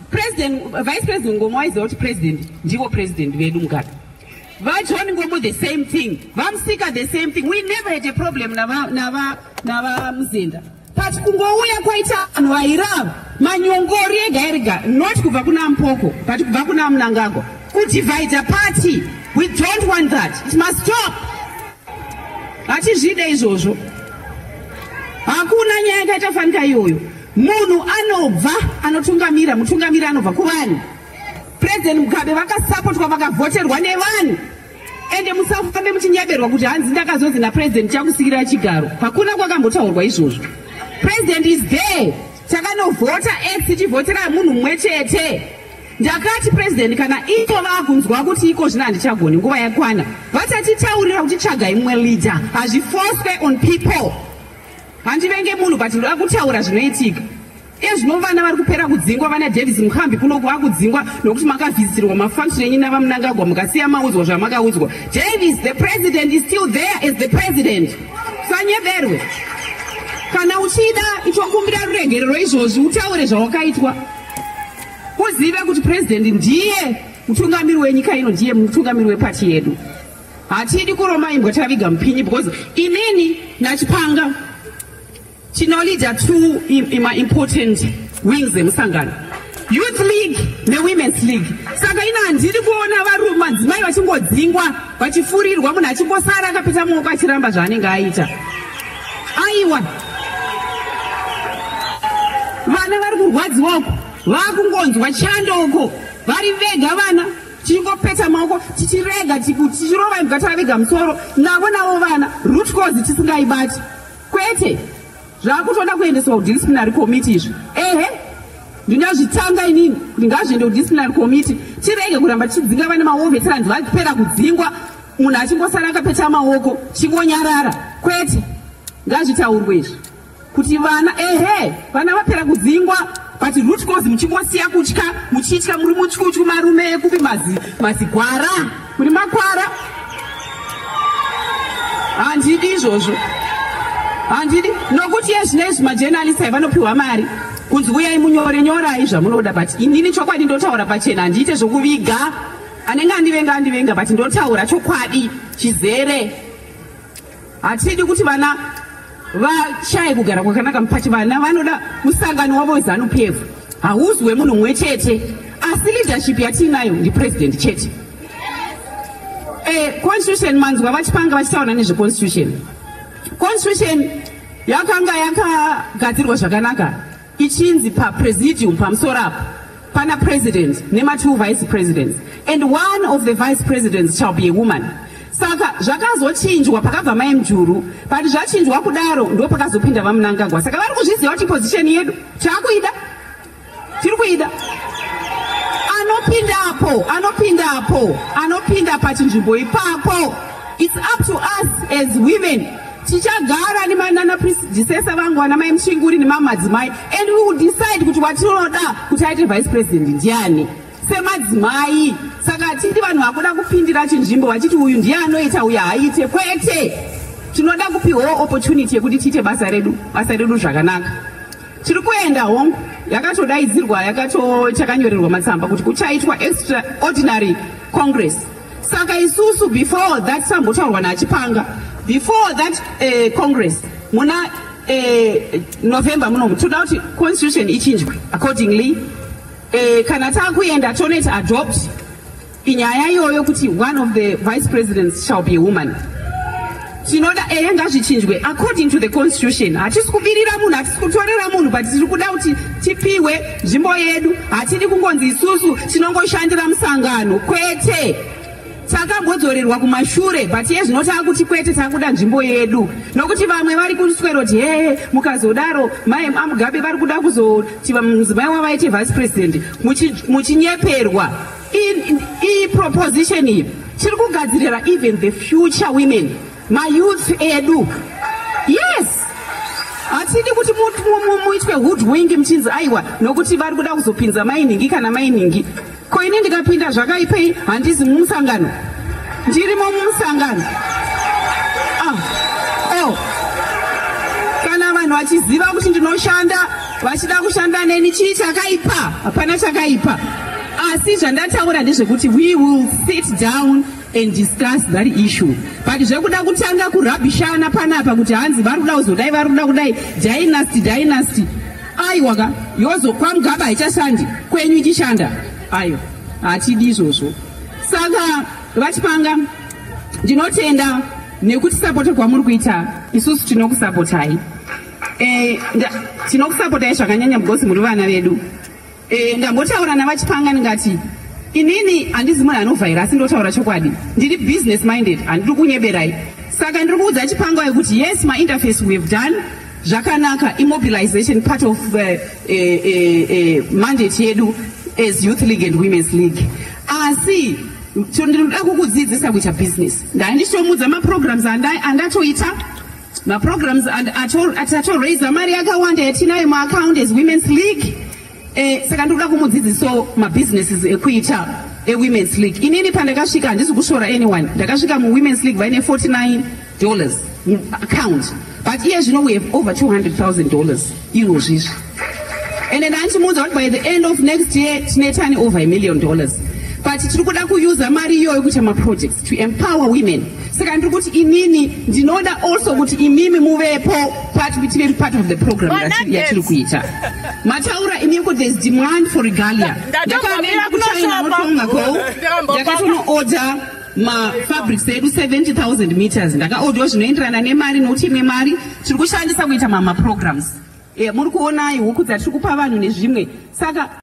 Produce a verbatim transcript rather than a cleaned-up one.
President, Vice President Ngoma is not president. Ndivo president vedu Mugabe. Vajohn Ngomo the same thing. Vamsika the same thing. We never had a problem nava nava nava Mzinda. But kungouya kwaita anhu airava manyongori ega ega, not kubva kuna Mpoko, but kubva kuna Mnangagwa. Kudivide a party. We don't want that. It must stop. Hatizvide izvozvo. Hakuna nyaya yakaitafanika iyoyo. Munhu anobva anotungamira, mutungamiri anobva kuvanhu. President Mugabe vakasupportwa vakavhoterwa nevanhu. Ende musafambe muchinyaberwa kuti hanzi ndakazonzi napresident chakusikira chigaro. Hakuna kwakambotaurwa izvozvo. President is there. Chakanovhota X tichivhotera munhu mumwe chete. Ndakati president kana iko vakunzwa kuti iko zvina handichagoni nguva yakwana. Vatachitaurira kuti tsvagai mumwe leader. Hazviforced on people. Handivenge munhu but ndinoda kutaura zvinoitika. Ezvinovana vari kupera kudzingwa vana Davis Mukhambi kunoku vakudzingwa nokuti makavhisitirwa mafunction enyu navaMnangagwa mukasiya maudzwa zvamakaudzwa. Davis, the president is still there as the president. Sanyeverwe. Kana uchida ichokumbira ruregerero izvozvi utaure zvawakaitwa. Uzive kuti president ndiye mutungamiri wenyika ino, ndiye mutungamiri wepati yedu. Hatidi kuromaimbwa taviga mupinyi because inini nachipanga chinolidza two ima important wings emusangano. Youth League neWomen's League. Saka ina handiri kuona varume madzimai vachingodzingwa vachifurirwa munhu achimbosara akapeta maoko achiramba zvaanenge aita. Aiwa. Vana vari kurwadziwako, vakungonzwa chandoko, vari vega vana, tichingopeta maoko, tichirega tichirova imbwa tavega musoro, navo navo vana, root cause tisingaibati. Kwete. Zvakutoda kuendeswa kudisciplinary committee izvo. Ehe. Ndinazvitanga inini kuti ngazviende kudisciplinary committee. Tirege kuramba tichidzinga vana maoveterans vapera kudzingwa, munhu achingosara akapeta maoko, chingonyarara. Kwete. Ngazvitaurwe izvi. Kuti vana ehe, vana vapera kudzingwa, but root cause muchingosiya kutya, muchitya muri mutyutyu marume ekupi mazi mazigwara, muri makwara. Handidi izvozvo. Handidi nokuti yezvinezvi majournalists vanopiwa mari kunzi uyai munyore nyorai zvamunoda, but inini chokwadi ndotaura pachena, handiite zvokuviga. Anenge andivenga andivenga, but ndotaura chokwadi chizere. Hatidi kuti vana vashaye kugara kwakanaka mupachi. Vana vanoda musangano wavo weZANU-P F. Hauzi wemunhu mumwe chete. Asi leadership yatinayo ndipresident chete. Eh, constitution manzwa vachipanga vachitaura nezveconstitution. Constitution yakanga yakagadzirwa zvakanaka ichinzi papresidium pamusoro apo pana president nema two vice presidents, and one of the vice presidents shall be a woman. Saka zvakazochinjwa pakabva mai Mujuru, but zvachinjwa kudaro ndo pakazopinda vaMnangagwa. Saka vari kuzviziva kuti position yedu takuida tiri kuida. Anopindapo anopindapo anopinda pachinzvimbo ipapo. It's up to us as women. Tichagara nemanana predecessor vangu ana mai Muchinguri nemamadzimai, and we will decide kuti watinoda kuti aite vice president ndiani semadzimai. Saka hatidi vanhu vakuda kupindira chinzvimbo vachiti uyu ndiye anoita uyu haaite. Kwete. Tinoda kupiwa opportunity yekuti tiite basa redu basa redu zvakanaka. Tiri kuenda hongu yakatodaidzirwa yakato chakanyorerwa matsamba kuti kuchaitwa extraordinary congress. Saka isusu before that sambotaurwa naachipanga, before that uh, congress muna uh, November munomu toda kuti constitution ichinjwe accordingly. Uh, kana takuenda tonet adopt inyaya iyoyo kuti one of the vice presidents shall be a woman. Tinoda ehe ngazvichinjwe according to the constitution. Hatisi kubirira munhu, hatisi kutorera munhu, but tiri kuda kuti tipiwe nzvimbo yedu. Hatidi kungonzi isusu tinongoshandira musangano. Kwete. Takambodzorerwa kumashure, but yezvinoti akuti kwete takuda nzvimbo yedu. Nokuti vamwe vari kuswera kuti he mukazodaro mai Mugabe vari kuda kuzoti mudzimai wavaite vice president muchinyeperwa. I proposition iyi tiri kugadzirira even the future women, my youth edu. Yes. Hatidi kuti muitwe hoodwink muchinzi aiwa nokuti vari kuda kuzopinza mainingi kana mainingi. Ko ini ndikapinda zvakaipei handisi mumusangano. Ndirimo mumusangano. Ah. Oh. Kana vanhu vachiziva kuti ndinoshanda vachida kushanda neni chii chakaipa? Hapana chakaipa. Asi zvandataura ndezvekuti we will sit down and discuss that issue. But zvekuda kutanga kurabishana panapa kuti hanzi vari kuda kuzodai vari kuda kudai dynasty dynasty. Aiwa ka yozo kwamugaba haichashandi kwenyu ichishanda. Ayo hatidi izvozvo. Saka vachipanga ndinotenda nekuti sapota kwamuri kuita isusu tinokusapotai. Eh tinokusapotai zvakanyanya because muri vana vedu. Eh ndambotaura navachipanga ndingati inini handizi munhu anovhaira asi ndotaura chokwadi. Ndiri business minded handiri kunyeberai. Saka ndiri kuudza chipanga yekuti yes my interface we have done zvakanaka immobilization part of uh, uh, uh, uh, mandate yedu as youth league and women's league. Asi ndinoda kukudzidzisa kuita business. Ndandishomudza maprograms andatoita maprograms atatoraisa mari yakawanda yatinayo maaccount as women's league. Eh, saka ndinoda kumudzidzisawo mabusinesses ekuita e-women's league. Inini pandakasvika handisi kushora anyone. Ndakasvika mu-women's league vaine forty-nine dollars account. But here you know we have over two hundred thousand dollars euros. And then antimunza by the end of next year tine turn over a million dollars. But tirikuda kuyuza mari iyoyo kuita ma-projects to empower women. Saka ndiri kuti inini ndinoda also kuti imimi muvepo part tive part of the program yatiri kuita. Mataura imimi kuti there's demand for regalia. Ndakaenda kuchina notongako ndakatono order ma fabrics edu seventy thousand meters. Ndakaorderwa zvinoenderana nemari nokuti imwe mari tiri kushandisa kuita ma programs. Eh muri kuona huku dzatiri kupa vanhu nezvimwe. Saka